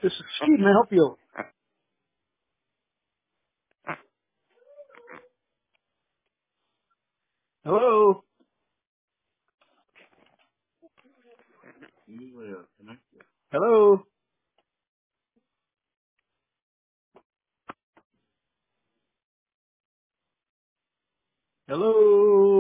This is Steve. May I help you? Hello? Hello? Hello?